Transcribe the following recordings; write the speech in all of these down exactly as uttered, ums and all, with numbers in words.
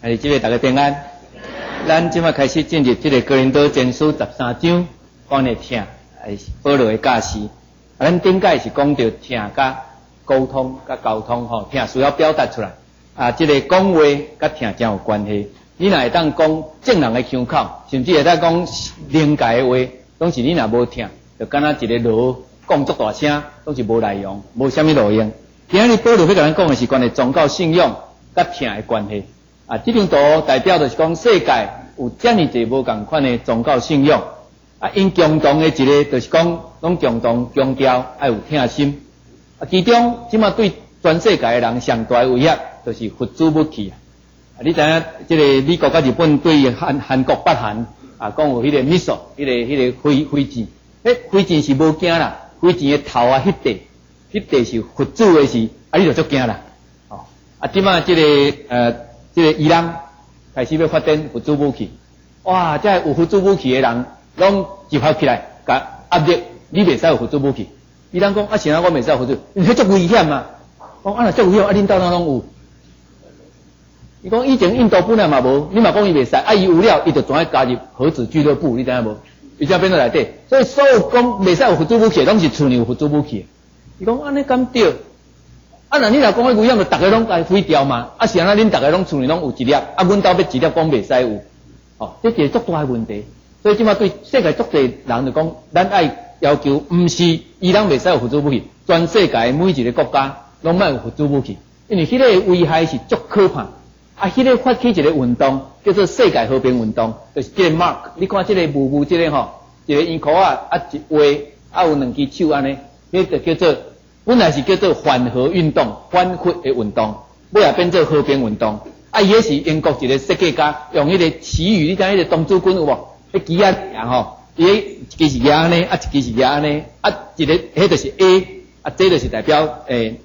哎，这个大家平安。咱即摆开始进入这个哥林多前书十三章，讲的听，还是保罗的教示。啊，咱顶届是讲到听甲沟通甲沟通吼，听需要表达出来。啊，这个讲话甲听真有关系。你若会当讲正人的腔口，甚至会当讲灵界的话，拢是你若无听，就敢若一个锣讲足大声，拢是无内容，无啥物路用。今日保罗要甲咱讲的是关于宗教信仰甲听的关系。啊，这张图代表就是讲世界有遮尔侪无共款的宗教信仰，啊，因共同的一个就是讲，拢共同强调爱有听心。啊，其中即马对全世界的人上大的威胁，就是佛祖武器啊。啊，你知影，即个美国甲日本对韩韩国北韩啊，讲有迄个 missile， 迄个迄个飞飞箭，迄飞箭是无惊啦，飞箭的头啊，迄块，迄块是佛祖的是，啊，你就足惊啦。哦，啊，即马即个呃。这个伊朗开始要发展核子武器，哇！这有核子武器的人，拢集合起来，甲压力，你袂使有核子武器。伊朗讲啊，是啊，我袂使有核子，你迄足危险嘛！讲啊，若足危险，啊，恁兜哪拢有？伊讲以前印度本来嘛无，你嘛讲伊袂使，啊，伊有了，伊就转去加入核子俱乐部，你知影无？伊才变到内底，所以所有讲袂使有核子武器，拢是厝里有核子武器。伊讲安尼敢对？啊，那你若讲迄危险，就逐个拢该毁掉嘛？啊，是安那恁逐个拢厝里拢有一粒，啊，阮兜要一粒讲袂使有，哦，这是足大的问题。所以即马对世界足侪人就讲，咱爱要求，毋是伊朗袂使有核子武器，全世界每一个国家拢莫有核子武器，因为迄个危害是足可怕。啊，迄个发起一个运动叫做世界和平运动，就是这个 mark。你看这个木木这个吼，一个圆箍啊，啊一画，啊有两只手安尼，迄个叫做。本来是叫做反核运动、反核的运动，尾也变做和平运动。啊，伊迄是英国一个设计家用迄个词语，你知迄个东珠滚有无？迄旗啊样吼，伊迄一支是亚安尼，啊一支是亚安尼，啊一个迄就是 A， 啊这就是代表诶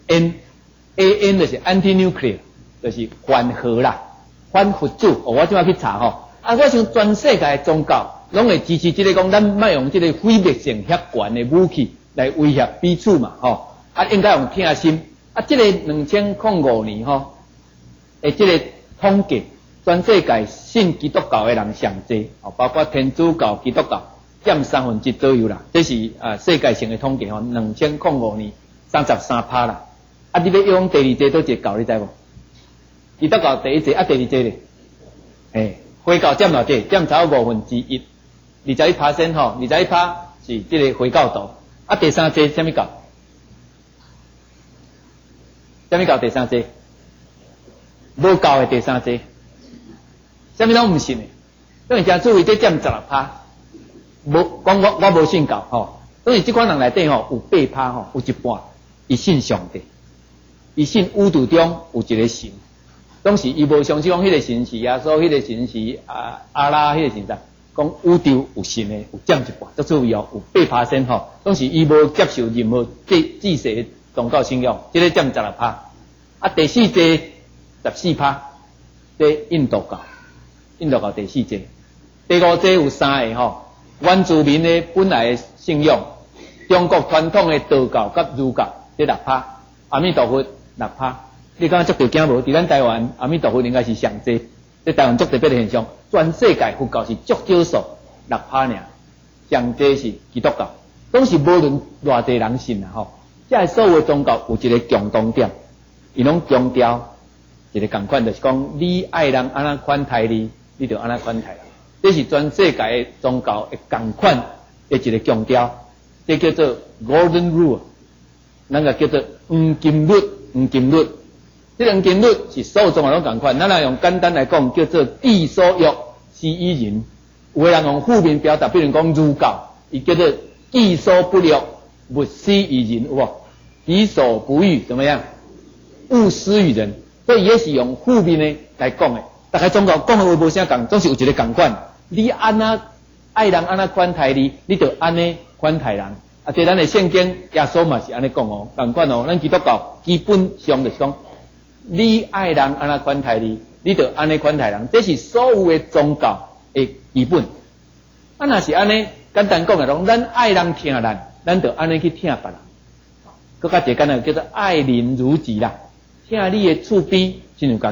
N，A N 就是 anti-nuclear， 就是反核啦，反核子。哦，我即摆去查吼，啊，我想全世界的宗教拢会支持即个讲，咱莫用即个毁灭性遐悬的武器来威胁彼此嘛，吼。啊，应该用听心。啊，这个两千零五年吼，诶，这个统计，全世界信基督教的人上济，哦，包括天主教、基督教占三分之左右啦。这是啊世界性的统计吼，两千零五年三十三趴啦。啊，你要用第二节都一个教，你知无？基督教第一节，啊第二节咧，诶，回教占偌济？占差不多五分之一，二十一趴先吼，二十一趴是这个回教徒。啊，第三节什么教？啥物教第三节？无教的第三节，啥物拢毋信的。因为正注意，这占十六趴。无讲我我无信教吼，所以即款人内底吼有八趴吼，有一半伊信上帝，伊信宇宙中有一个神，当时伊无相信讲迄个神是耶稣，迄个神是啊阿拉，迄个神啥？讲宇宙有神的有占一半，足注意哦，有八趴先吼。当时伊无接受任何制制式的宗教信仰，这个占十六趴。啊，第四节十四趴，这印度教，印度教第四节。第五节有三个吼，原住民的本来的信仰，中国传统的道教甲儒教，这六趴。阿弥陀佛六趴。你讲足条件无？伫咱台湾，阿弥陀佛应该是上济。这台湾足特别的现象，全世界佛教是足少数六趴尔，上济是基督教。当时无论偌济人信啊吼，这所有宗教有一个共同点，伊拢强调一个共款，就是讲你爱人安那款待你，你就安那款待人。这是全世界的宗教的共款的一个强调，这叫做 Golden Rule， 咱个叫做黄金律，黄金律。这黄金律是所有宗教拢共款，咱来用简单来讲，叫做己所欲，施于人。有的人用负面表达，比如讲儒教，伊叫做己所不欲，勿施于人，有无？己所不欲怎么样？勿施于人。所以也是用负面的来讲的。大概宗教讲的话无啥共，总是有一个共款。你安那爱人安那款待你，你就安尼款待人。啊，对咱的圣经耶稣嘛是安尼讲哦，共款哦。咱基督教基本上就是讲，你爱人安那款待你，你就安尼款待人。这是所有的宗教的基本。啊，若是安尼，简单讲来讲，咱爱人听咱，咱就安尼去听别人。搁较一个简单叫做爱邻如己啦，听你的厝边，亲像家己。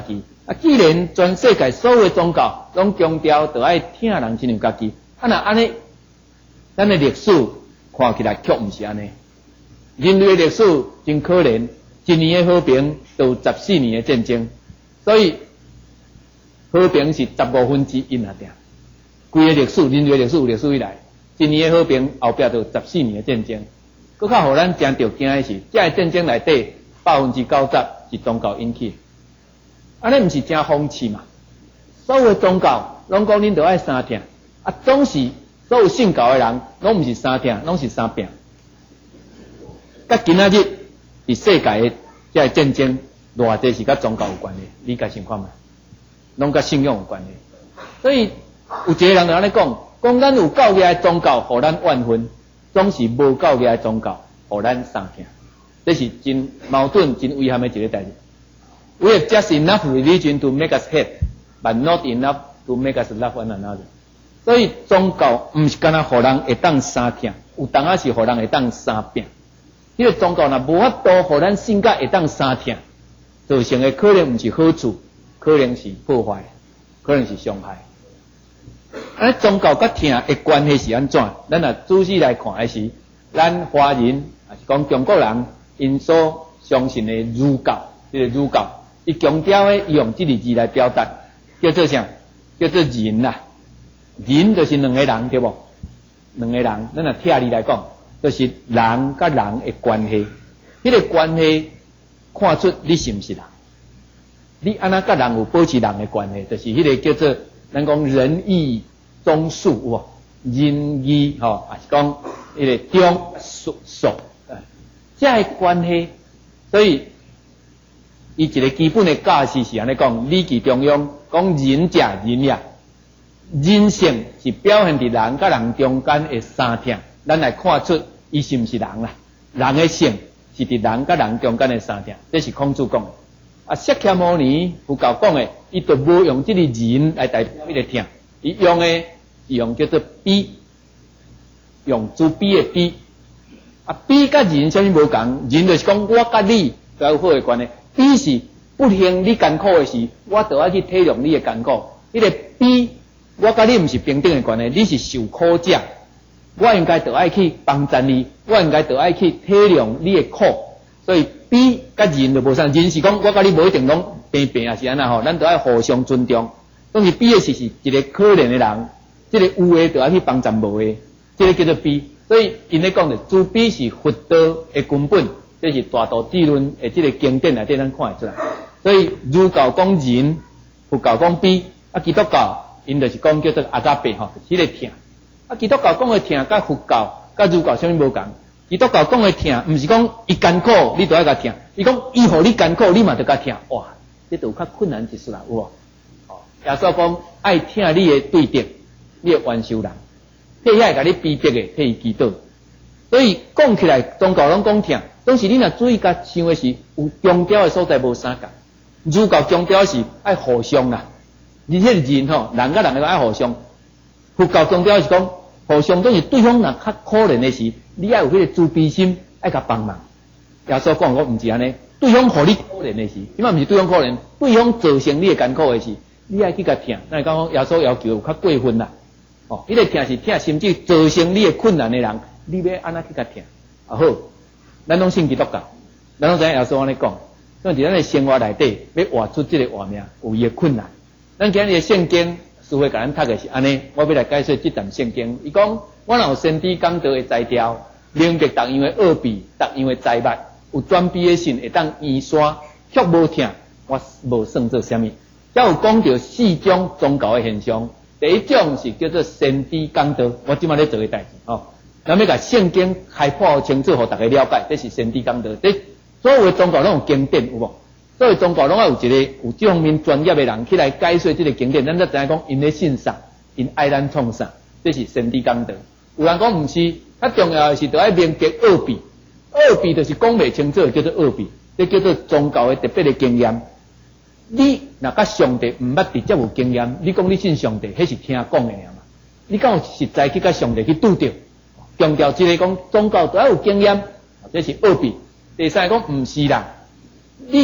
啊，既然全世界所有的宗教拢强调着爱听人亲像家己，啊那安尼，咱的历史看起来却毋是安尼。人类的历史真可怜，一年的和平就有十四年的战争，所以和平是十五分之一啊定。规个历史，人类历史有历史以来，一年的和平后壁就有十四年的战争。搁较互咱真着惊的是，这个战争内底百分之九十是宗教引起的，安尼毋是真讽刺嘛？所有的宗教拢讲恁着爱三听，啊，总是所有信教的人拢毋是三听，拢是三病。甲今仔日伫世界的这个战争，偌济是甲宗教有关的，你家想看嘛？拢甲信仰有关的。所以有一个人就安尼讲，讲咱有教义的宗教，互咱怨愤。总是无教义的宗教，互咱相听，这是真矛盾、真危险的一个代志。We have just enough religion to make us hate, but not enough to make us love one another. 所以宗教毋是干那互人会当相听，有当啊是互人会当相拼。迄个宗教若无法度互咱性格会当相听，造成的可能毋是好处，可能是破坏，可能是伤害。啊，宗教甲听的关系是安怎？咱若仔细来看的是，咱华人啊是讲中国人因所相信的儒教，这个儒教，伊强调的用这个字来表达，叫做啥？叫做仁啦。仁就是两个人对无？两个人，咱若听字来讲，就是人甲人的关系。迄、那个关系看出你是毋是人？你安那甲人有保持人的关系，就是迄个叫做咱讲仁义忠恕有无？仁义吼，也是讲迄个忠恕恕，这个关系，所以伊一个基本的价值是安尼讲，《礼记》中央讲仁者仁也，人性是表现伫人甲人中间的三听，咱来看出伊是毋是人啦？人的性是伫人甲人中间的三听，这是孔子讲的。啊，释迦牟尼佛教讲的，伊就无用这个仁来代表迄个听，伊用的是用叫做比，用自比的比。啊，比甲仁啥物无共？仁就是讲我甲你都有好的关系，比是不幸你艰苦的事，我就要去体谅你的艰苦。迄、那个比，我甲你毋是平等的关系，你是受苦者，我应该就爱去帮助你，我应该就爱去体谅你的苦。所以比甲仁就无相，仁是讲我甲你无一定拢平平啊是安那吼，咱都爱互相尊重。当是比的是是一个可怜的人，这个有的就爱去帮助无的，这个叫做比。所以因咧讲的，自比是佛道的根本，这是大道智论的这个经典内底咱看会出来。所以儒教讲仁，佛教讲比，啊基督教因就是讲叫做阿加贝吼，就是迄个听。啊基督教讲的听，甲佛教、甲儒教啥物无共？基督教讲的听，毋是讲伊艰苦你都爱甲听，伊讲伊互你艰苦，你嘛得甲听。哇，这就有较困难一丝啦，有无？哦，耶稣讲爱听你的对敌，你的冤仇人。替遐甲你逼迫的，替伊祈祷。所以讲起来，宗教拢讲听，当时你若注意甲想的是有强调的所在无相共。儒教强调是爱互相啦，你迄个人吼，人甲人个爱互相。佛教强调是讲互相，总是对方若较可怜的时，你爱有迄个慈悲心，爱甲帮忙。耶稣讲我毋是安尼，对方互你可怜的时，即摆毋是对方可怜，对方造成你的艰苦的时，你爱去甲听。咱讲耶稣要求有较过分啦。哦，迄、那个听是听，甚至造成你的困难的人，你要安怎去甲听？啊好，咱拢信基督教，咱拢知影耶稣安尼讲，所以伫咱的生活内底要活出这个活命，有伊的困难。咱今日的圣经，师父甲咱读的是安尼，我要来解说这段圣经。伊讲，我若有先知讲道的材料，明白逐样的奥秘，逐样的财物，有专备的心会当移山，却无听，我无算做啥物。才有讲到四种宗教的现象。第一种是叫做先知讲道，我即摆咧做嘅代志吼。咱要甲圣经开破清楚，互大家了解，这是先知讲道。这所有的宗教拢有经典，有无？所有宗教拢要有一个有这方面专业的人去来解说这个经典。咱才知影讲，因咧信啥，因爱咱创啥，这是先知讲道。有人讲毋是，较重要的是着爱明白奥秘。奥秘就是讲袂清楚，叫做奥秘，这叫做宗教的特别的经验。你若甲上帝毋捌直接有经验，你讲你信上帝，迄是听讲的尔嘛？你敢有实在去甲上帝去拄着？强调即个讲宗教都要有经验，这是奥秘。第三个讲毋是啦，你即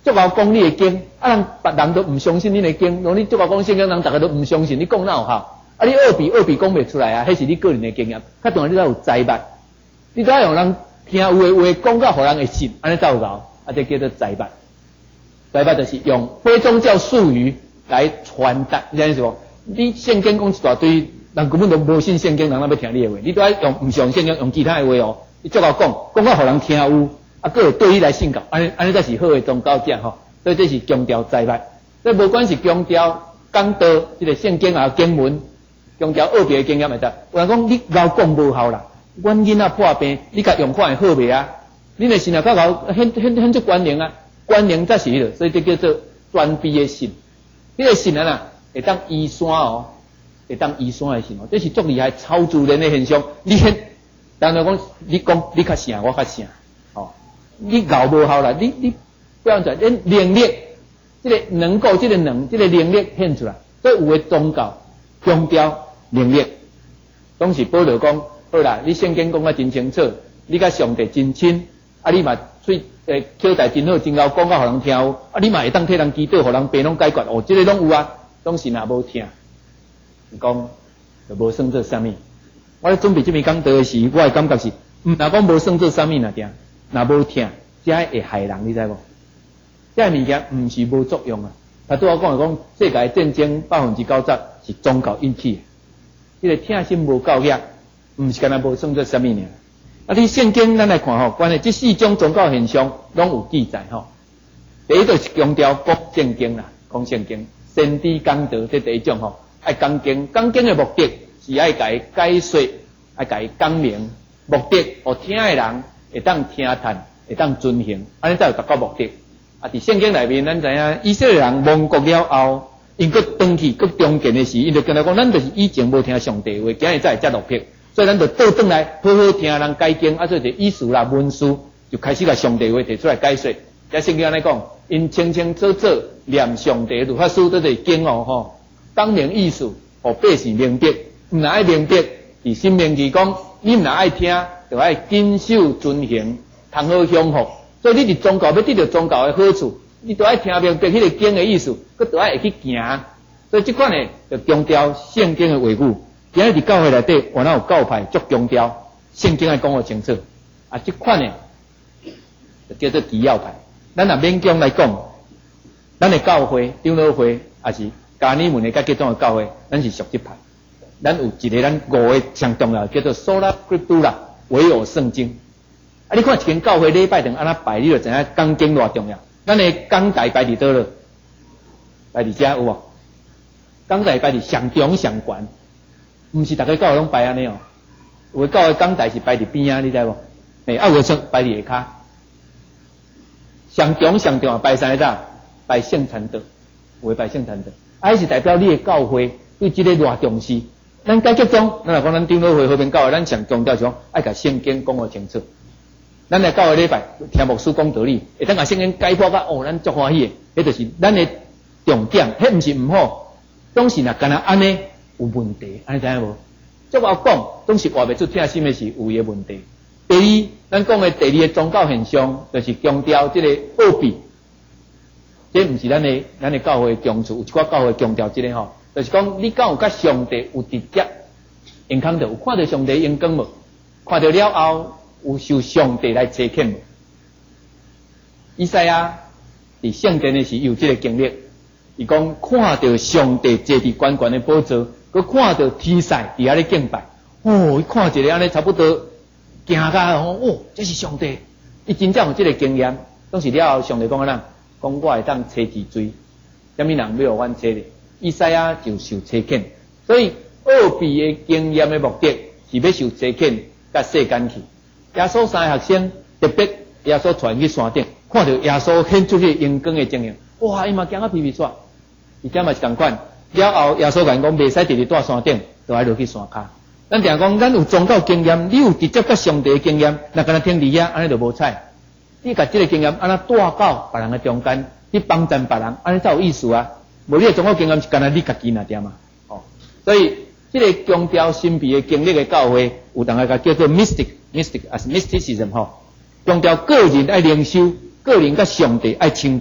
足够讲你的经，啊人别人都唔相信你的经，如果你足够讲圣经，人大家都唔相信，你讲哪有效？啊你二比二比讲袂出来啊，迄是你个人的经验。较重要你才有财物，你都要用人听有的话讲到互人会信，安尼才有效，啊这叫做财物。财物就是用非宗教术语来传达，你知无？你圣经讲一大堆，人根本都无信圣经，人哪要听你的话？你都要用唔上圣经，用其他的话哦，你足够讲，讲到互人听有。啊，佫有对你来信教，安尼安尼才是好的宗教者吼。所以这是强调财物，所以无管是强调讲道，即个圣经啊经文，强调二别的经验会得。有人讲你老讲无效啦，阮囡仔破病，你甲用看会好袂啊？你的信啊，较搞很很很足关联啊，关联才是迄个，所以这叫做专逼的信。迄、这个信啊呐，会当移山哦，会当移山的信哦，这是足厉害超自然的现象。你很，当然讲你讲你较啥，我较啥。你搞无效啦，你你不要讲，你能力，这个能够，这个能，这个能力显出来。所以有的宗教强调能力，总是保罗讲，好啦，你圣经讲啊真清楚，你甲上帝真亲，啊你嘛嘴诶口才真好，真够讲到互人听有，啊你嘛会当替人祈祷，互人病拢解决，哦，这个拢有啊，总是若无听，讲就无算做啥物。我咧准备这篇讲道的时，我的感觉是，毋若讲无算做啥物若定。若无听，这会害人，你知无？这物件毋是无作用啊！啊，对我讲来讲，世界战争百分之九十是宗教引起的。这个听心无够力，毋是干那无算做啥物尔。啊，你圣经咱来看吼，关于这四种宗教现象拢有记载吼。第一就是强调讲圣经啦，讲圣经，先知讲道，这第一种吼，爱讲经，讲经的目的是爱甲伊解说，爱甲伊讲明，目的互听的人。会当听叹，会当遵行，安尼才有达到目的。啊，伫圣经内面，咱知影以色列人亡国了后，因佫转去佫中建的时，因就跟他讲，咱就是以前无听上帝话，今日才会接落魄，所以咱就倒转来好好听人解经，啊，所以就意思啦文书就开始甲上帝话提出来解说。在圣经安尼讲，因清清楚楚念上帝律法书，都是经哦吼，讲明意思，互百姓明白，毋若爱明白，伫新明记讲，你毋若爱听。就爱谨守遵行，通好享福。所以你伫宗教要得到宗教的好处，你都爱听明白迄个经的意思，佮都爱会去行。所以即款呢，就强调圣经的话语。今日伫教会内底，原来有教派足强调圣经爱讲互清楚。啊，即款呢，就叫做基要派。咱若勉强来讲，咱的教会、长老会，也是加尼门的甲各种的教会，咱是属即派。咱有一个咱五个上重要，叫做 Sola Scriptura。唯有圣经，啊！你看一间教会礼拜堂安那拜，你就知影讲经偌重要。咱的讲台摆伫倒了，摆伫遮有无？讲台摆伫上中上悬，毋是逐个教会拢摆安尼哦。有的教会讲台是摆伫边啊，你知无？诶，啊有的说摆伫下骹。上中上重要摆啥个？摆圣餐道，有的摆圣餐道，啊，是代表你的教会对即个偌重视。咱解决中，咱来讲咱长老会和平教会，咱上强调是讲爱甲圣经讲互清楚。咱来教会礼拜听牧师讲道理，会当甲圣经解剖甲哦，咱足欢喜的，迄就是咱的重点，迄毋是毋好，总是若干若安尼有问题，安尼知影无？足我讲，总是话袂出听心的是有伊的问题。第二，咱讲的第二个宗教现象，就是强调即个奥秘，这毋是咱的咱的教会强处，有一寡教会强调即个吼。就是讲，你敢有甲上帝有直接应康到，有看到上帝应光无？看到了后，有受上帝来差遣无？以赛亚伫圣殿的时有这个经历，伊讲看到上帝坐伫悬悬的宝座，佮看到天使伫遐咧敬拜，哦，伊看一个安尼差不多惊甲哦，这是上帝，伊真正有这个经验。当时了后，上帝讲安怎？讲我会当找治罪，啥物人要互阮找咧？以赛亚就受差遣，所以奥秘的经验的目的是要受差遣甲世间去。耶稣三个学生特别，耶稣传去山顶，看到耶稣显出去阳光的情形，哇！伊嘛惊啊皮皮煞，伊这嘛是同款。了后耶稣讲讲袂使直直住山顶，就爱落去山骹。咱定讲，咱有宗教经验，你有直接甲上帝的经验，若敢若听伫遐，安尼就无彩。你甲这个经验安那带到别人的中间，你帮衬别人，安尼才有意思啊。无你的宗教经验是干那你家己那点嘛，哦，所以这个强调神秘的经历的教会，有当个叫做 mystic，mystic as mysticism 吼，强调个人爱灵修，个人甲上帝爱亲近，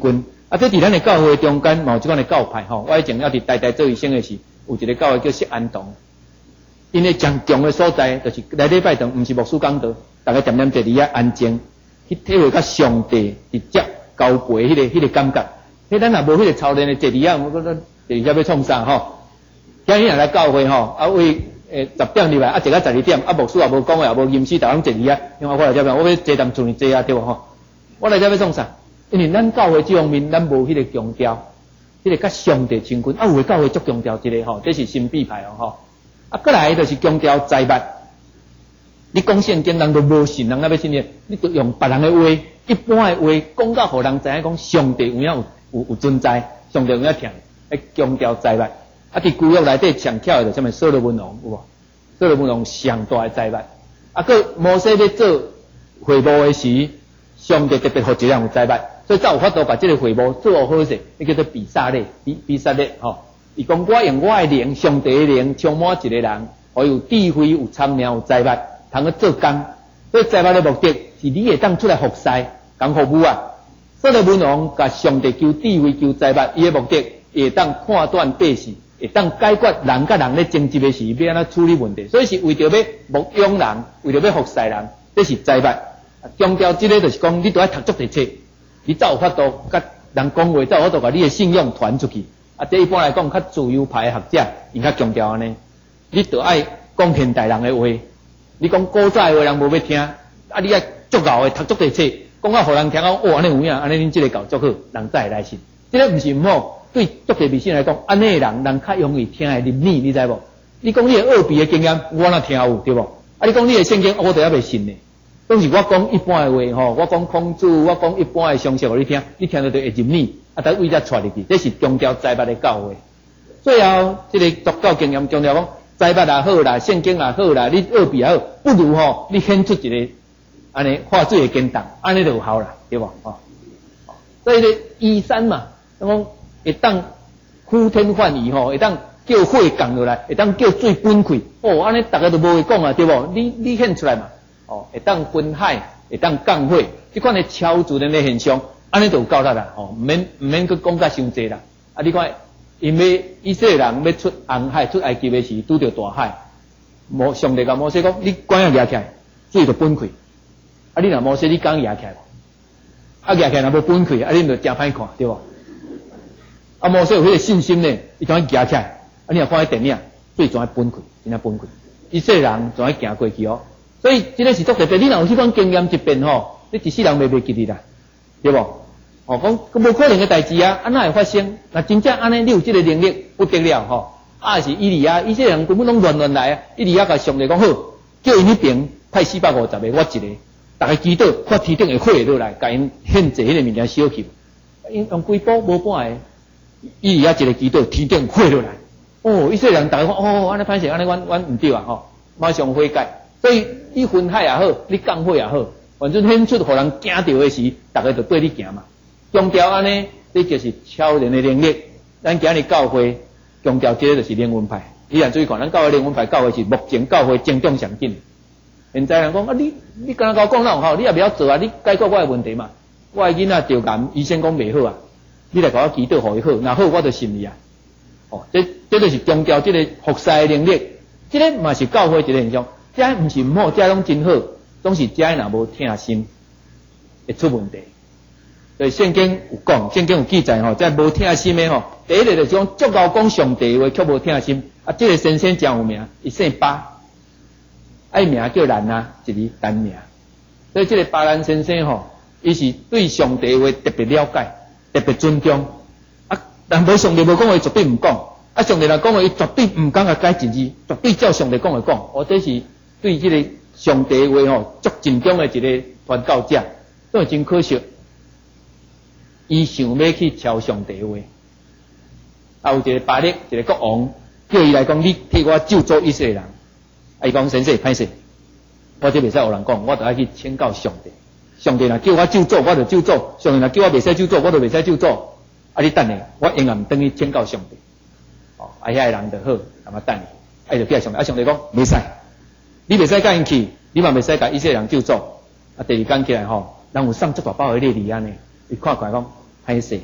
啊，这伫咱的教会中间，嘛有即款的教派吼。我以前要伫台台做医生的时，有一个教会叫释安堂，因为上强的所在，就是来礼拜堂，毋是牧师讲道，大家点点坐伫遐安静，去体会甲上帝直接交陪迄、那个迄、那个感觉。迄咱若无迄个操练的坐伫遐，我觉得坐伫遐要创啥吼？今日若来教会吼，啊为诶十点入来，啊坐到十二点，啊牧师也无讲话，也无吟诗，大家坐伫遐，因为我来这边，我要坐当厝里坐啊，对无吼？我来这要创啥？因为咱教会这方面，咱无迄个强调，迄、那个甲上帝亲近。啊，有的教会足强调这个吼，这是新必派哦吼。啊，过来就是强调财物。你讲圣经，人都无信，人那要信呢？你就用别人的话，一般的话，讲到互人知影讲上帝有影有有有存在，上帝有影听，来强调财物。啊，伫旧约内底上巧的就什么所罗门王有无？所罗门王上大的财物。啊，个摩西要做会幕的时，上帝特别互一样有财物。所以才有法度把这个会幕做好势，那叫做比萨列，比比萨列吼。伊讲我用我的灵，上帝的灵充满一个人，我有智慧、有聪明、有财物，通去做工。所以财物的目的是你会当出来服侍，讲服务啊。所罗门王甲上帝求智慧、求财物，伊的目的会当判断百姓，会当解决人甲人咧争执的事，要安怎处理问题。所以是为着要牧养人，为着要服侍人，这是财物。强调这个就是讲，你都要读足地册。你才有法度甲人讲话，才有法度甲你的信仰传出去。啊，这一般来讲，较自由派的学者，因较强调安尼。你着爱讲现代人的话，你讲古早的话，人无要听。啊，你爱足够的读足地册，讲啊，互人听讲，哦，安尼有影，安尼恁这个教足好，人才会来信。这个毋是毋好，对足地迷信来讲，安尼的人，人较容易听会入耳，你知无？你讲你的恶比的经验，我哪听有对无？啊，你讲你的圣经，我都还袂信呢。当时我讲一般的话吼，我讲孔子，我讲一般的常识互你听，你听到就会入耳，啊，等为才带入去，这是强调财物的教会。最后，这个宗教经验强调讲，财物也好啦，圣经也好啦，你恶比也好，不如吼，你献出一个安尼化水的经档，安尼就有效啦，对无？吼，所以咧，依山嘛，讲会当呼天唤雨吼，会当叫火降落来，会当叫水分开，哦，安尼大家都无会讲啊，对无？你你献出来嘛。哦，会当分海，会当降火，即款的超自然的现象，安尼就有够力啦。哦，毋免毋免去讲甲伤济啦。啊，你看，因为以色列人要出红海、出埃及的时，拄着大海，摩上帝甲摩西讲，你管要举起来，水就分开。啊，你若摩西你敢举起来无？啊，举起来若无分开，啊，你就真歹看，对无？啊，摩西有迄个信心呢，伊敢举起来，啊，你若看迄电影，水怎样分开，怎样分开？以色列人怎样行过去哦？所以，这个是足特别。你若有这款经验一遍吼，你一世人袂袂记哩啦，对无？哦，讲无可能的代志啊，安那会发生？那真正安尼，你有这个能力不得了吼。啊，是伊利亚，伊这人根本拢乱乱来啊！伊利亚甲上帝讲好，叫因迄边派四百五十个，我一个，大家祈祷，看天顶的火落来，甲因献祭迄个物件烧去。因用几波无半个，伊利亚一个祈祷，天顶火落来。哦，伊这人大家讲哦，安尼歹势，安尼阮阮毋对啊吼，马上悔改。所以你分海也好，你降火也好，反正显出互人惊到的时，大家就对你行嘛。强调安尼，这就是超人的能力。咱今日教会强调这个就是灵魂派。你若注意看，咱教会灵魂派教会是目前教会增长上紧。现在人讲啊，你你敢若甲我讲哪有效？你也不要做啊！你解决我的问题嘛。我的囡仔着癌，医生讲袂好啊，你来甲我祈祷互伊好，若好我就信你啊。哦，这这就是强调这个服侍的能力，这个嘛是教会一个现象。这毋是毋好，这拢真好，总是这若无听心，会出问题。所以圣经有讲，圣经有记载吼，这无听心的吼，第一个就是讲足够讲上帝话，却无听心。啊，这个先生真有名，伊姓巴，爱名叫兰啊，一字单名。所以这个巴兰先生吼，伊是对上帝话特别了解，特别尊重。啊，但无上帝无讲话，绝对毋讲。啊，上帝若讲话，伊绝对毋敢甲改一字，绝对照上帝讲的讲。我这是。对这个上帝话吼，足尽忠的一个传教者，都真可惜。伊想要去抄上帝话，啊，有一个巴力，一个国王，叫伊来讲，你替我咒诅以色列人。啊，伊讲先生歹势，我这袂使有人讲，我就要去请教上帝。上帝若叫我咒诅，我就咒诅；上帝若叫我袂使咒詛，我就袂使咒詛。啊，你等下，我永远等于请教上帝。哦，啊，遐个人就好，咁啊等你，啊，就叫上帝，啊，上帝讲袂使。你袂使甲因去，你嘛袂使甲以色列人救助。啊，第二天起来吼，人有送足大包的礼物安尼，伊看看讲歹势，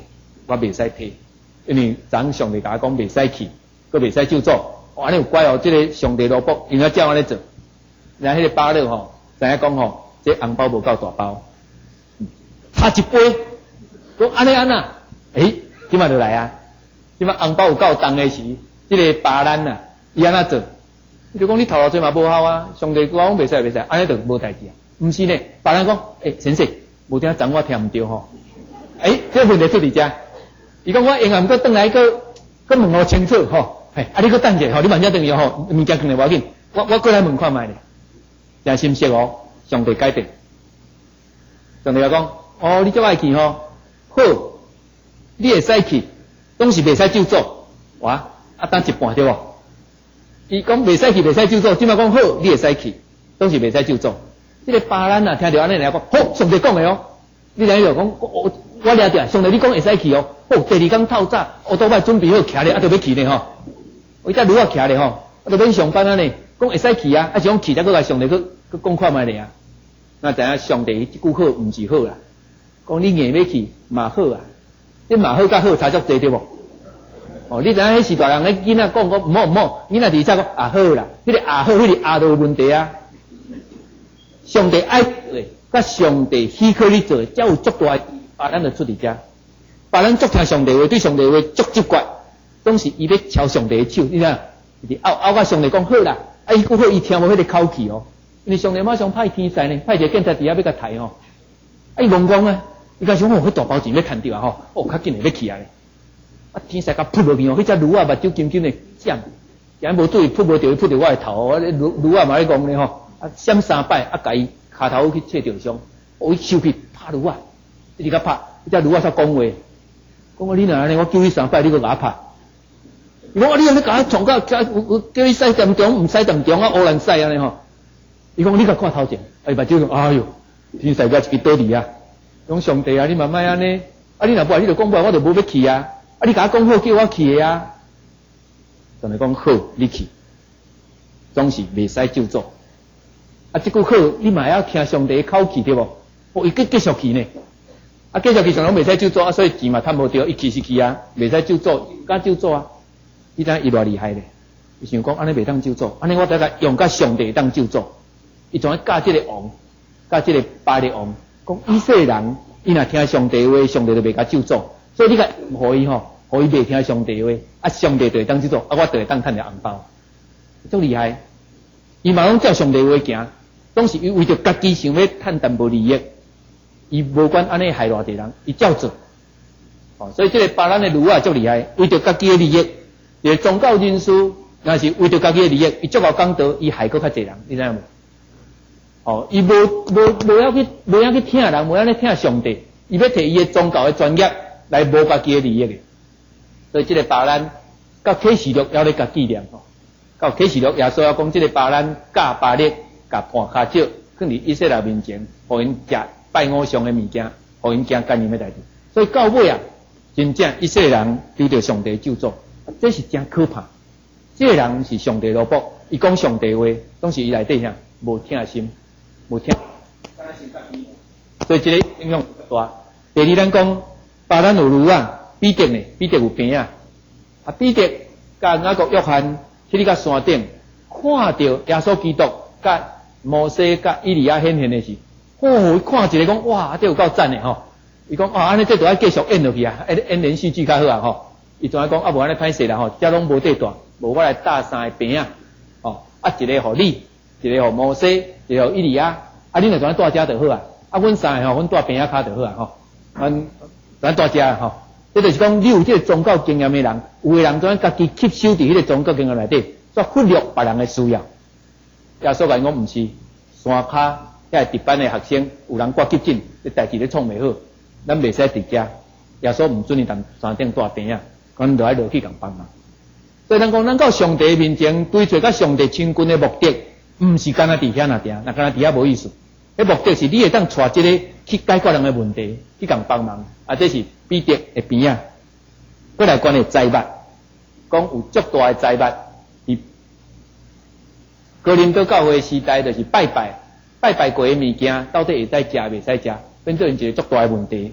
我袂使摕，因为昨上帝甲我讲袂使去，佮袂使就做。哇，你有怪哦，这个上帝萝卜应该照安尼做。然后迄个巴勒吼，知影讲吼，这红包无够大包，差一杯，讲安尼安那，诶，今晚就来啊！今晚红包有够重的时，这个巴兰呐，伊安那做，就讲你头路做嘛无效啊，上帝我讲袂使袂使，安尼就无代志啊。毋是呢，巴兰讲，诶，先生，无听昨我听毋对吼，诶，这个问题出伫遮，伊讲我永远搁转来搁搁问我清楚吼。嘿，啊！你搁等者吼，你慢点等伊吼，物件放来无要紧，我我过来问看卖咧，真心实哦，上帝改变。上帝讲，哦，你这爱去吼，好，你会使去，总是袂使就做，哇，啊等一半对无？伊讲袂使去，袂使就做，即摆讲好，你会使去，总是袂使就做。这个巴兰啊，听到安尼来讲，好，上帝讲的哦，你来就讲，我我了解，上帝你讲会使去哦，好，第二天透早，我都摆准备好徛咧，啊，就要去咧吼。我只愈啊徛咧吼，啊就免上班啊呢，讲会使去啊，啊是讲去才搁来上帝搁搁讲看卖咧啊。那知影上帝即句好毋是好啦，讲你硬要去嘛好啊，你嘛好甲好差足济对无？哦，你知影迄时大人咧囡仔讲讲毋好毋好，囡仔伫遮讲啊好啦，迄、那个啊好，迄、那个啊都有问题啊。上帝爱做诶，甲上帝许可你做，才有足大把咱就出伫遮，把咱足听上帝话，对上帝话足直觉。总是伊要敲上帝的手，你看，伊拗拗甲上帝讲好啦，啊伊讲好，伊听无迄个口气哦，因为上帝马上派天使呢，派一个警察伫遐要甲抬吼，啊伊懵讲啊，伊讲想哦，迄大包钱要趁着啊吼，哦较紧诶要去啊咧，啊天使甲扑落去哦，迄只驴啊目睭金金诶闪，然无注意扑无着，扑着我诶头，我咧驴驴啊嘛咧讲咧吼，啊闪三摆，啊甲伊骹头去切着伤，哦伊手去拍驴啊，一直甲拍，迄只驴啊煞讲话，讲我你若安尼，我叫你三摆，你搁甲我拍。伊讲啊，你安尼甲我创到，叫叫伊使点钟，毋使点钟啊，乌兰使安尼吼。伊讲你甲看头前，哎，目睭讲，哎哟，天使甲一支倒伫啊。讲上帝啊，你慢慢安尼，啊，你若不来，你就讲不来，我就无要去啊。啊，你甲我讲好，叫我去的啊。上帝讲好，你去，总是袂使就做。啊，即句好，你嘛要听上帝的口气对无？哦，伊继继续去呢。啊，继续去上拢袂使就做啊，所以钱嘛趁无着，伊去是去啊，袂使就做，敢就做啊。伊知伊偌厉害咧，伊想讲安尼袂当就做，安尼我得甲用甲上帝当就做。伊怎教即个王，教即个巴力王，讲以色列人，伊若听上帝话，上帝就袂甲就做。所以你甲互伊吼，互伊袂听上帝话，啊上帝就会当就做，啊我就会当趁着红包，足厉害。伊嘛拢照上帝话行，总是伊为着家己想要趁淡薄利益，伊无管安尼害偌济人，伊照做。哦，所以即个巴兰的驴啊足厉害，为着家己的利益。一个宗教人士，若是为着家己的利益，伊足够讲道，伊害搁较侪人，你知影无？哦，伊无无无要去无要去听人，无要去听上帝，伊要摕伊的宗教的专业来无家己的利益的。所以即个巴兰，到启示录还咧甲纪念吼，到启示录耶稣要讲即个巴兰教巴力，甲判骹石，放伫以色列面前，互因食拜偶像的物件，互因惊干念的代志。所以到尾啊，真正以色列人对着上帝救助。这是真可怕。这个人是上帝萝卜，伊讲上帝话，总是伊内底啥无听心，无听。所以这个影响大。第二，咱讲巴兰有驴啊，彼得呢，彼得有病啊。啊，彼得甲雅各约翰去哩甲山顶，看到耶稣基督甲摩西甲以利亚显现的时，哦，看一个讲哇，这有够赞的吼。伊讲啊，安尼这都要继续演落去啊，演连续剧较好啊吼。伊怎啊讲啊？无安尼歹势啦吼，遮拢无地大，无我来搭三个饼啊，哦，啊一个互你，一个互摩西，一个互以利亚，啊恁若怎啊带遮就好啊？啊，阮三个吼，阮带饼仔骹就好啊吼，咱咱带遮啊吼，这就是讲你有这个宗教经验的人，有的人怎啊家己吸收伫迄个宗教经验内底，煞忽略别人的需要。耶稣讲讲毋是，山骹遐值班的学生，有人挂急诊，这代志咧创袂好，咱袂使伫遮。耶稣毋准伊踮山顶带饼仔。咱就爱落去共帮忙，所以咱讲，咱到上帝面前追找甲上帝亲近的目的，毋是干那伫遐那定，那干那伫遐无意思。迄目的是你会当带这个去解决人的问题，去共帮忙。啊，这是彼得的边啊。过来讲的财物，讲有足大的财物。伫哥林多教会时代，就是拜拜，拜拜过的物件，到底会使食袂使食，变做因一个足大的问题。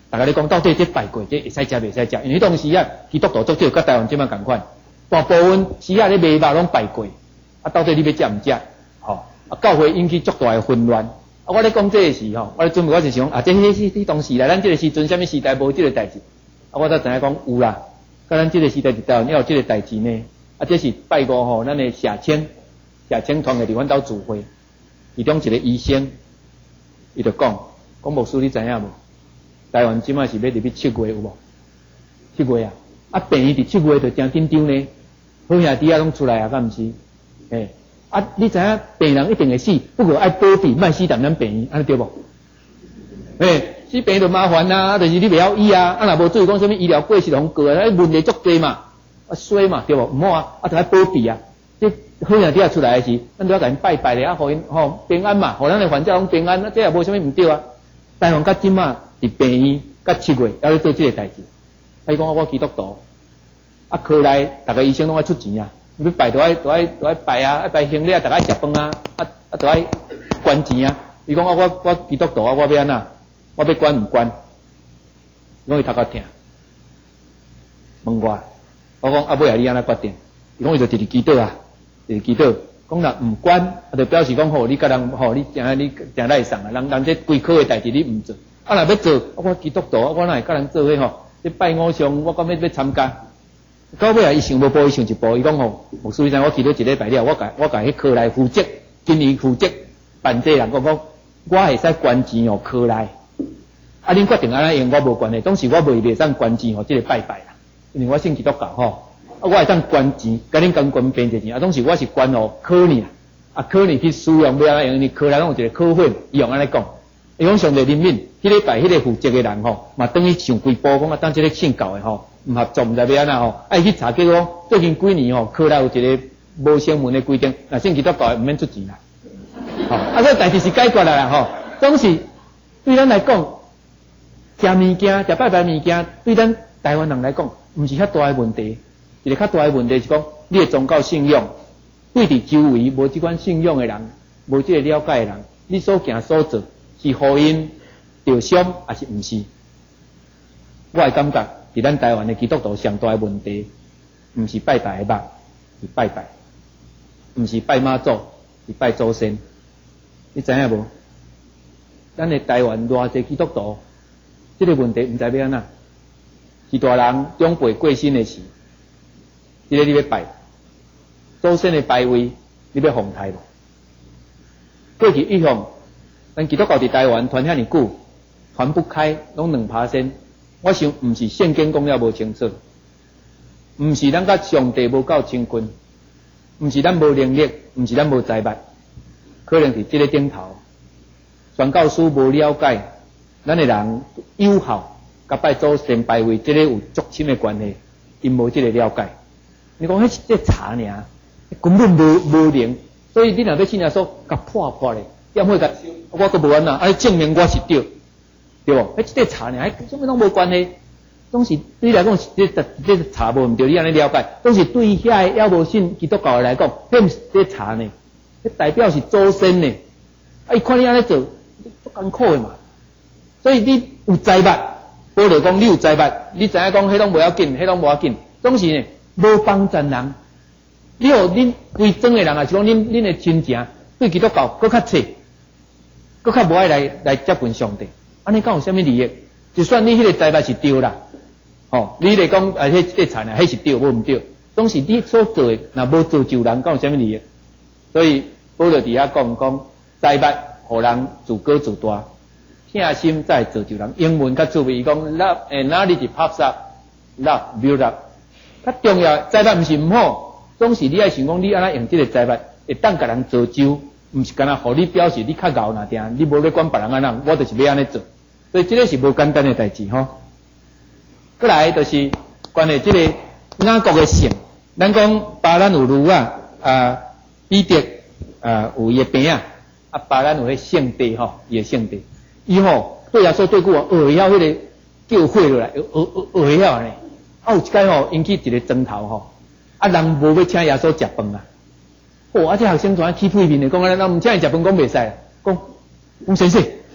大家咧讲到底这拜过这会使食袂使食，因为迄当时啊，基督徒足少，甲台湾即摆共款，大部分时啊咧卖肉拢拜过，啊到底你要食毋食？吼、哦，啊教会引起足大诶混乱。啊，我咧讲这个事吼，我咧准备我就想啊，这迄迄迄当时啦，咱这个时阵，什么时代无这个代志？啊，我才知影讲有啦，甲咱这个时代台湾要有这个代志呢。啊，这是拜五吼，咱诶社青社青团诶伫阮兜聚会，其中一个医生，伊就讲，讲牧师你知影无？台湾即摆是要入去七月有无？七月啊，啊病院伫七月就真紧张呢，好兄弟啊拢出来啊，敢毋是？诶，啊你知影病人一定会死，不过爱保庇，莫死踮咱病院，安尼对无？诶，死病就麻烦啊，就是你袂晓医啊，啊若无注意讲什么医疗过失拢过啊，那问题足多嘛，啊衰嘛对无？毋好啊，啊就爱保庇啊，这好兄弟啊出来诶时，咱都要甲因拜拜咧，啊互因吼平安嘛，互咱诶患者拢平安，啊这也无啥物毋对啊。台湾甲即马伫病院，甲七月还咧做这个代志。啊，伊讲我基督徒，啊，科内逐个医生拢爱出钱啊，要拜都爱都爱都爱拜啊，爱拜行礼啊，逐个爱食饭啊，啊啊都爱捐钱啊。伊讲我我我基督徒啊，我要安那？我要捐毋捐？伊讲伊头壳疼，问我，我讲啊尾啊你安怎决定？伊讲伊就直直祈祷啊，直直祈祷。讲若毋捐，啊，就表示讲吼，你甲人吼，你正你正赖送啊，人人这规科诶代志你毋做，啊，若要做，我基督徒，我哪会甲人做伙吼？这拜偶像，我讲要要参加，到尾啊，伊想无步，伊想一步，伊讲吼，牧师先，我祈祷一礼拜了，我甲我甲迄科内负责，今年负责办这人讲讲，我会使捐钱哦，科内，啊，恁决定安怎用，我无关系，当时我袂袂使捐钱哦，即个拜拜啦，因为我信基督教吼。啊，我会当捐钱，甲恁共捐变一钱。啊，当时我是捐哦科尔，啊科尔去使用要安怎用？因科内拢有一个科会，伊用安尼讲，伊讲上帝怜悯，迄礼拜迄个负责的人吼，嘛等于上规步讲啊，当即个信教的吼，毋合作，毋知要安怎吼，爱去查结果，最近几年吼，科内有一个无成文的规定，若信基督教毋免出钱啦。吼、哦，啊，所以代志是解决啦啦吼，总是对咱来讲，食物件、食拜拜物件，对咱台湾人来讲，毋是遐大的问题。一个较大的问题是讲，你的宗教信仰对伫周围无即款信仰的人，无即个了解的人，你所行所做是互因着伤，还是毋是？我会感觉，伫咱台湾的基督徒上大的问题，毋是拜拜的肉，是拜拜；毋是拜妈祖，是拜祖先。你知影无？咱的台湾偌济基督徒，即、這個問題毋知要安怎？是大人長輩過身的事。即個你要拜祖先的拜位，你要奉台無？過去一向，咱基督教伫台灣傳遐尼久，傳不開，攏兩趴身。我想毋是聖經講了無清楚，毋是咱甲上帝無夠親近，毋是咱無能力，毋是咱無財物，可能是即個頂頭。宣教師無了解，咱的人有效，甲拜祖先拜位，即、這個有足深的關係，因無即個了解。你講迄是即查爾，根本無無靈，所以你若要信耶穌，甲破破咧，點會甲我都無安那，啊證明我是對，對無？迄即查爾，迄什麼攏無關係，總是對你來講，即即查無毋對，你安尼了解，總是對遐個還無信基督教來講，迄毋是即查呢，迄代表是祖先呢，啊伊看你安尼做，足艱苦的嘛，所以你有財物，無就講你有財物，你知影講迄攏無要緊，迄攏無要緊，總是呢。無幫助人，你互恁規莊的人，也是講恁恁的親情對基督教佫較切，佫較無愛來來接近上帝。安尼講有啥物利益？就算你迄個財物是對啦，吼、哦，你嚟講啊，迄個產啊，迄是對，無毋對，總是你所做的，若無造就人，講有啥物利益？所以保羅佇遐講講財物，互人自高自大，疼心才造就人。英文較趣味，伊講 love and knowledge puffs up, love build up。較重要，財物毋是毋好，總是你愛想講你安怎用即個財物，會當甲人造就，毋是干那互你表示你較牛若定，你無咧管別人安怎，我就是要安尼做，所以即個是無簡單的代志吼。過來就是關於即個雅各的姓，咱講巴蘭有儒啊，啊彼得啊有伊的病啊，啊巴蘭有迄聖地吼，伊的聖地，伊吼對耶穌對久啊，學曉迄個叫會落來，學學學曉呢。啊，有一擺吼引起一個爭頭吼，啊人無要請耶穌食飯啊，哦，啊這學生怎起屁面的講啊，咱毋請伊食飯講袂使，講講先生，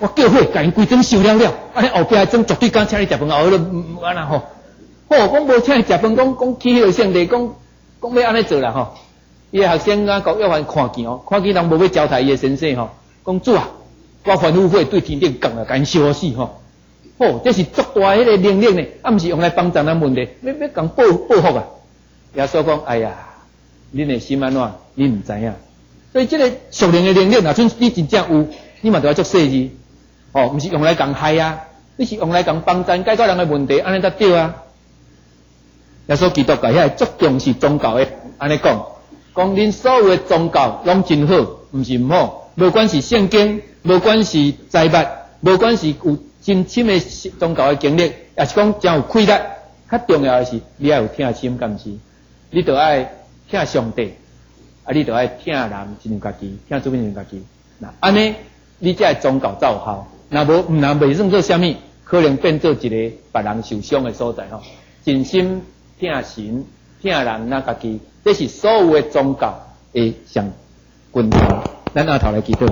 我叫火，甲因规整烧了了，安尼后壁种绝对敢请你食饭啊！我都安那吼，好，讲无请你食饭，讲讲去迄个圣地，讲讲要安尼做啦吼。伊个学生啊，搞要还看见哦，看见人无要交代伊个先生吼，讲主啊，我反复火对天顶讲啊，甲因烧死吼。哦，这是足大迄个能力呢，啊，毋是用来帮助人问题，要要讲报报复啊。耶稣讲，哎呀，恁的心安怎，恁毋知影。所以这个属灵的能力，若准你真正有，你嘛着要做细致。哦，毋是用来讲害啊，你是用来讲帮助解决人的问题，安尼才对啊。耶稣基督甲遐足重视宗教的，安尼讲，讲恁所有的宗教拢真好，毋是毋好，无管是圣经，无管是财物，无管是有真深的宗教的经历，也是讲真有气力。较重要的是，你要有疼心，敢毋是？你着爱疼上帝，啊，你着爱疼人，亲像家己，疼主亲像家己。那安尼，你才会宗教才有效。若无，毋然袂算做啥物，可能变做一个别人受伤的所在吼。真心疼神、疼人，那家己，这是所有的宗教的上根头。咱下头来祈祷。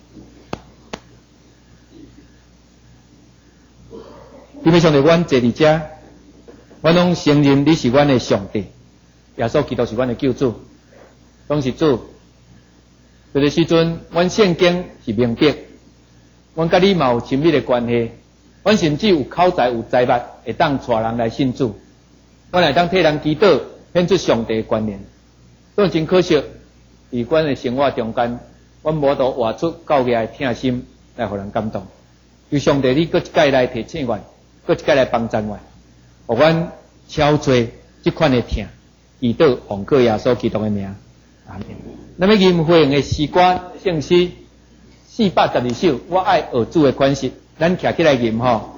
因为上帝，阮坐伫遮，阮拢承认你是阮的上帝，耶稣基督是阮的救主，拢是主。这个时阵，阮圣经是明白，阮甲你嘛有亲密的关系，阮甚至有口才、有财物，会当带人来信主，阮会当替人祈祷，显出上帝的观念。所以真可惜，伫阮的生活中间，阮无度活出教义的疼心来互人感动。求上帝，你搁一届来提醒阮。搁一届来帮助阮，互阮超出即款的疼，祈祷奉靠耶稣基督的名，阿门。那么吟会用的诗歌圣诗四百十二首，我爱学主的款式，咱徛起来吟吼。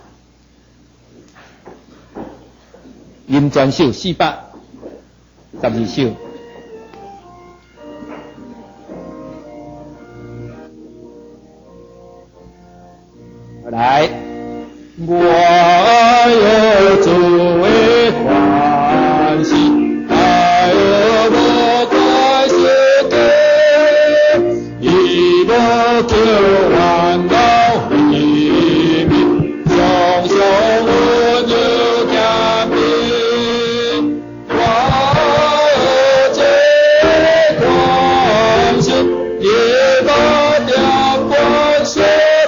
吟全首四百十二首。来。我有主的欢喜，爱有无关系的，一无求万道秘密，双手温柔甜蜜。我有这欢喜，也把点关系。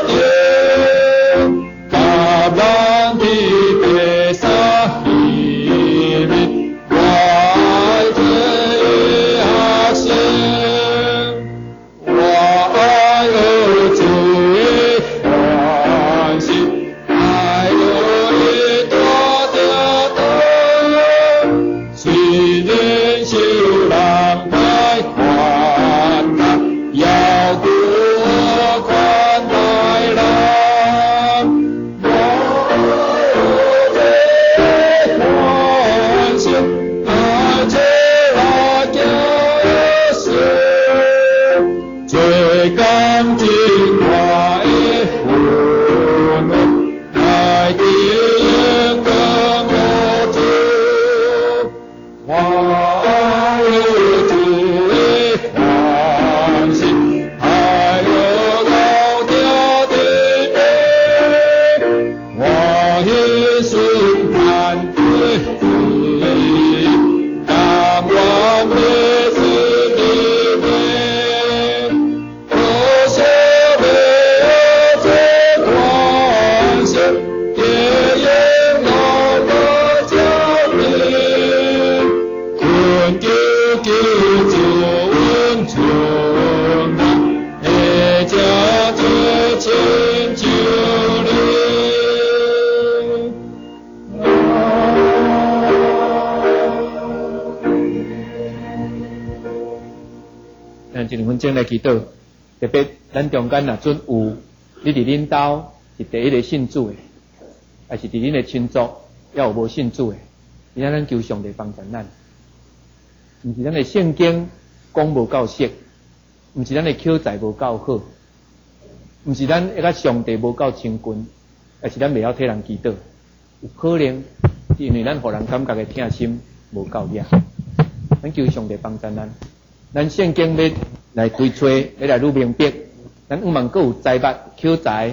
正来祈祷，特别咱中间若准有你伫恁兜是第一个信主的，还是伫恁的亲族要有无信主的，而且咱求上帝帮助咱，毋是咱的圣经讲无够熟，毋是咱的口才无够好，毋是咱迄个上帝无够亲近，还是咱袂晓替人祈祷，有可能是因为咱互人感觉的疼心无够热，咱求上帝帮助咱，咱圣经要来推吹，要来愈明白。咱毋茫阁有财物、口才，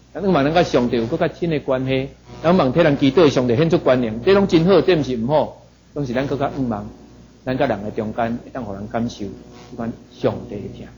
咱望咱甲上帝有搁较亲的关系，咱望替人祈祷上帝显出关联，这拢真好，这毋是毋好，拢是咱搁较仰望，咱甲人的中间会当互人感受即款上帝的疼。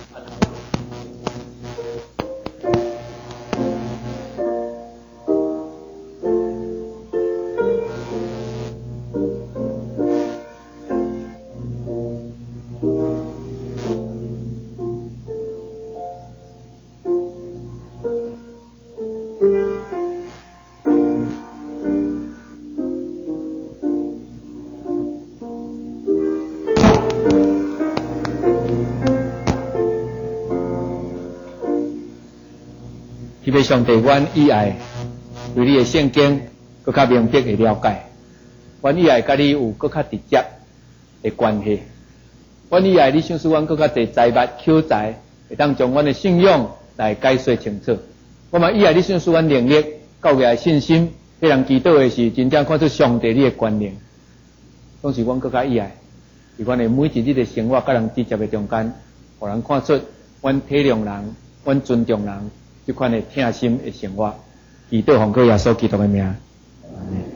特别上帝，阮以爱对你的圣经搁较明白的了解，阮以爱甲你有搁较直接的关系，阮以爱你想使阮搁较侪财物口才，会当将阮的信仰来解说清楚。我嘛以爱你想使阮能力、教育的信心，迄人祈祷的是真正看出上帝你的关联，拢是阮搁较以爱。伫阮的每一日的生活甲人直接的中间，互人看出阮体谅人、阮尊重人。这款的疼心的生活，祈祷奉靠耶稣基督的名。